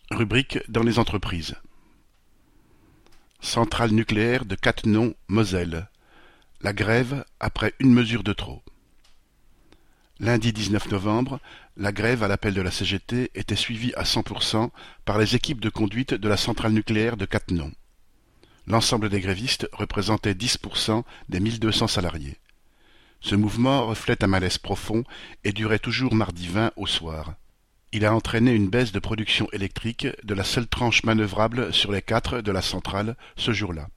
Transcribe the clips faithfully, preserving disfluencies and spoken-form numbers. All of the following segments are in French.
Rubrique dans les entreprises. Centrale nucléaire de Cattenom, Moselle. La grève après une mesure de trop. Lundi dix-neuf novembre, la grève à l'appel de la C G T était suivie à cent pour cent par les équipes de conduite de la centrale nucléaire de Cattenom. L'ensemble des grévistes représentait dix pour cent des mille deux cents salariés. Ce mouvement reflète un malaise profond et durait toujours mardi vingt au soir. Il a entraîné une baisse de production électrique de la seule tranche manœuvrable sur les quatre de la centrale ce jour-là.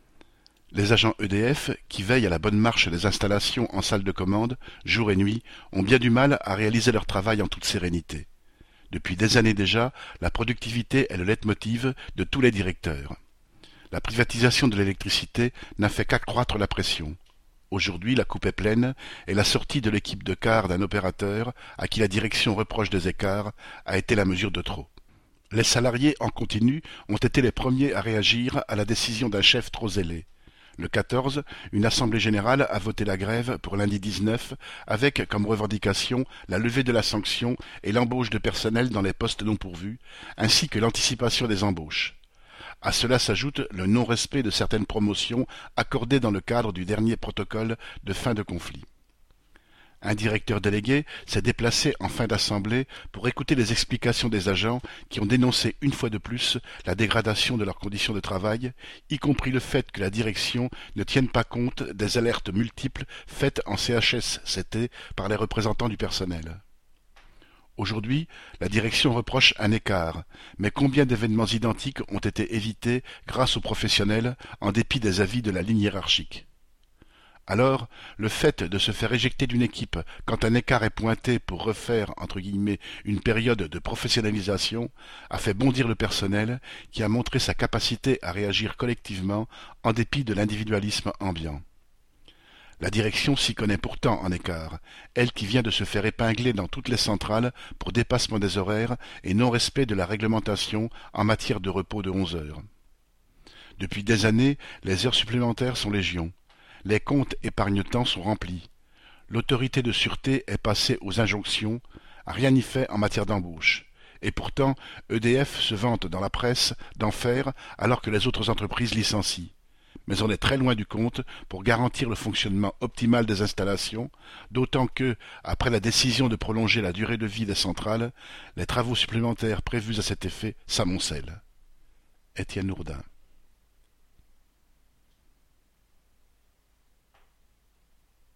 Les agents E D F, qui veillent à la bonne marche des installations en salle de commande, jour et nuit, ont bien du mal à réaliser leur travail en toute sérénité. Depuis des années déjà, la productivité est le leitmotiv de tous les directeurs. La privatisation de l'électricité n'a fait qu'accroître la pression. Aujourd'hui, la coupe est pleine et la sortie de l'équipe de quart d'un opérateur, à qui la direction reproche des écarts, a été la mesure de trop. Les salariés en continu ont été les premiers à réagir à la décision d'un chef trop zélé. Le quatorze, une assemblée générale a voté la grève pour lundi dix-neuf, avec comme revendication la levée de la sanction et l'embauche de personnel dans les postes non pourvus, ainsi que l'anticipation des embauches. À cela s'ajoute le non-respect de certaines promotions accordées dans le cadre du dernier protocole de fin de conflit. Un directeur délégué s'est déplacé en fin d'assemblée pour écouter les explications des agents qui ont dénoncé une fois de plus la dégradation de leurs conditions de travail, y compris le fait que la direction ne tienne pas compte des alertes multiples faites en C H S C T par les représentants du personnel. Aujourd'hui, la direction reproche un écart, mais combien d'événements identiques ont été évités grâce aux professionnels en dépit des avis de la ligne hiérarchique? Alors, le fait de se faire éjecter d'une équipe quand un écart est pointé pour refaire, entre guillemets, une période de professionnalisation, a fait bondir le personnel qui a montré sa capacité à réagir collectivement en dépit de l'individualisme ambiant. La direction s'y connaît pourtant en écart, elle qui vient de se faire épingler dans toutes les centrales pour dépassement des horaires et non-respect de la réglementation en matière de repos de onze heures. Depuis des années, les heures supplémentaires sont légion. Les comptes épargne-temps sont remplis. L'autorité de sûreté est passée aux injonctions, rien n'y fait en matière d'embauche. Et pourtant, E D F se vante dans la presse d'en faire alors que les autres entreprises licencient. Mais on est très loin du compte pour garantir le fonctionnement optimal des installations, d'autant que, après la décision de prolonger la durée de vie des centrales, les travaux supplémentaires prévus à cet effet s'amoncellent. Étienne Lourdin.